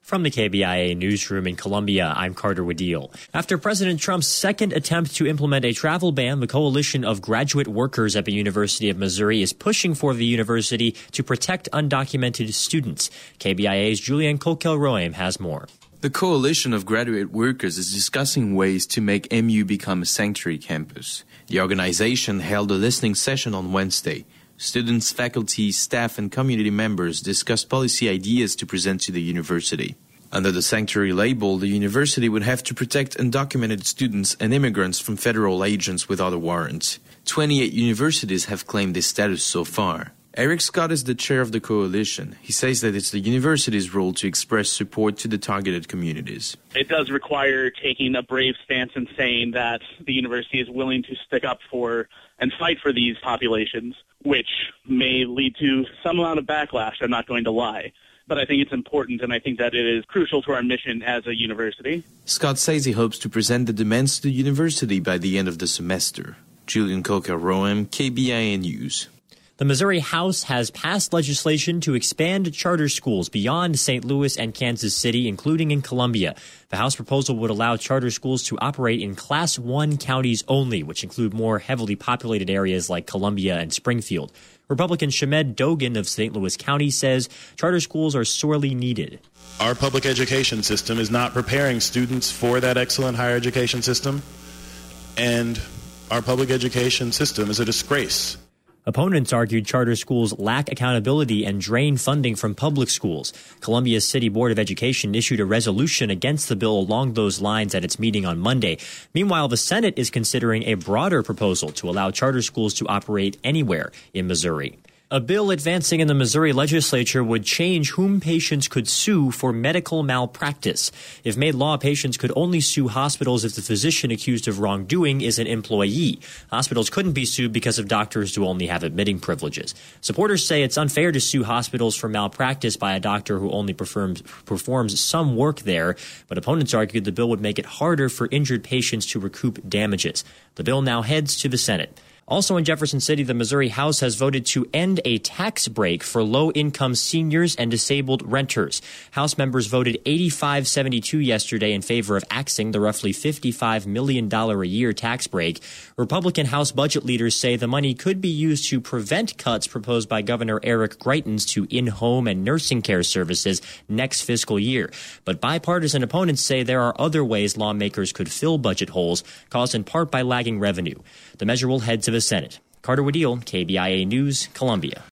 From the KBIA newsroom in Columbia, I'm Carter Wadil. After President Trump's second attempt to implement a travel ban, the coalition of graduate workers at the University of Missouri is pushing for the university to protect undocumented students. KBIA's Julian Kokel-Roem has more. The coalition of graduate workers is discussing ways to make MU become a sanctuary campus. The organization held a listening session on Wednesday. Students, faculty, staff, and community members discussed policy ideas to present to the university. Under the sanctuary label, the university would have to protect undocumented students and immigrants from federal agents without a warrant. 28 universities have claimed this status so far. Eric Scott is the chair of the coalition. He says that it's the university's role to express support to the targeted communities. It does require taking a brave stance and saying that the university is willing to stick up for and fight for these populations, which may lead to some amount of backlash, I'm not going to lie. But I think it's important, and I think that it is crucial to our mission as a university. Scott says he hopes to present the demands to the university by the end of the semester. Julian Kokel-Roem, KBIA News. The Missouri House has passed legislation to expand charter schools beyond St. Louis and Kansas City, including in Columbia. The House proposal would allow charter schools to operate in Class 1 counties only, which include more heavily populated areas like Columbia and Springfield. Republican Shamed Dogan of St. Louis County says charter schools are sorely needed. Our public education system is not preparing students for that excellent higher education system, and our public education system is a disgrace. Opponents argued charter schools lack accountability and drain funding from public schools. Columbia's City Board of Education issued a resolution against the bill along those lines at its meeting on Monday. Meanwhile, the Senate is considering a broader proposal to allow charter schools to operate anywhere in Missouri. A bill advancing in the Missouri legislature would change whom patients could sue for medical malpractice. If made law, patients could only sue hospitals if the physician accused of wrongdoing is an employee. Hospitals couldn't be sued because of doctors who only have admitting privileges. Supporters say it's unfair to sue hospitals for malpractice by a doctor who only performs some work there, but opponents argued the bill would make it harder for injured patients to recoup damages. The bill now heads to the Senate. Also in Jefferson City, the Missouri House has voted to end a tax break for low-income seniors and disabled renters. House members voted 85-72 yesterday in favor of axing the roughly $55 million a year tax break. Republican House budget leaders say the money could be used to prevent cuts proposed by Governor Eric Greitens to in-home and nursing care services next fiscal year. But bipartisan opponents say there are other ways lawmakers could fill budget holes, caused in part by lagging revenue. The measure will head to the Senate. Carter Wadil, KBIA News, Columbia.